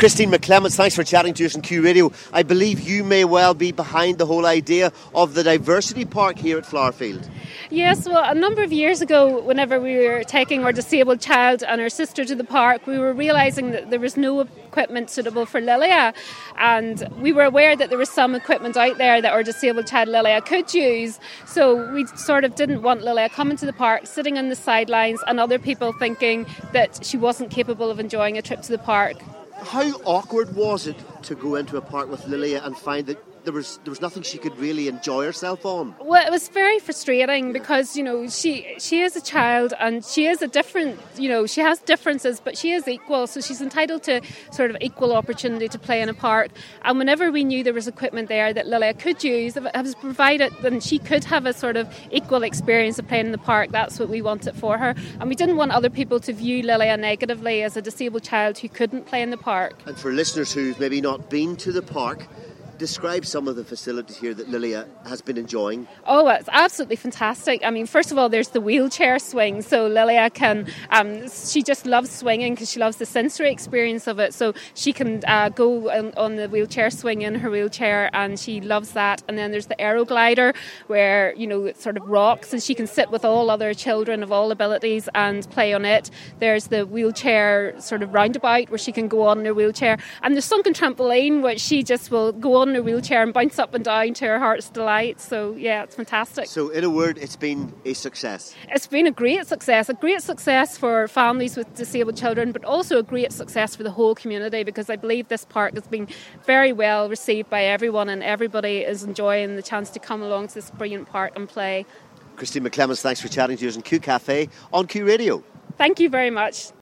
Christine McClements, thanks for chatting to us on Q Radio. I believe you may well be behind the whole idea of the Diversity Park here at Flowerfield. Yes, well, a number of years ago, whenever we were taking our disabled child and her sister to the park, we were realising that there was no equipment suitable for Lilia, and we were aware that there was some equipment out there that our disabled child Lilia could use, so we sort of didn't want Lilia coming to the park, sitting on the sidelines, and other people thinking that she wasn't capable of enjoying a trip to the park. How awkward was it to go into a park with Lilia and find that there was nothing she could really enjoy herself on? Well, it was very frustrating because, you know, she is a child and she is a different, you know, she has differences, but she is equal, so she's entitled to sort of equal opportunity to play in a park. And whenever we knew there was equipment there that Lilia could use, if it was provided, then she could have a sort of equal experience of playing in the park. That's what we wanted for her. And we didn't want other people to view Lilia negatively as a disabled child who couldn't play in the park. And for listeners who've maybe not been to the park, describe some of the facilities here that Lilia has been enjoying. Oh, it's absolutely fantastic. I mean, first of all, there's the wheelchair swing. So Lilia can, she just loves swinging because she loves the sensory experience of it. So she can go on the wheelchair swing in her wheelchair, and she loves that. And then there's the aero glider where, you know, it sort of rocks, and she can sit with all other children of all abilities and play on it. There's the wheelchair sort of roundabout where she can go on in her wheelchair. And the sunken trampoline, which she just will go on in her wheelchair and bounce up and down to her heart's delight. So yeah, it's fantastic. So in a word, it's been a success. It's been a great success for families with disabled children, but also a great success for the whole community, because I believe this park has been very well received by everyone, and everybody is enjoying the chance to come along to this brilliant park and play. Christine McClements, thanks for chatting to us on Q Cafe on Q Radio. Thank you very much.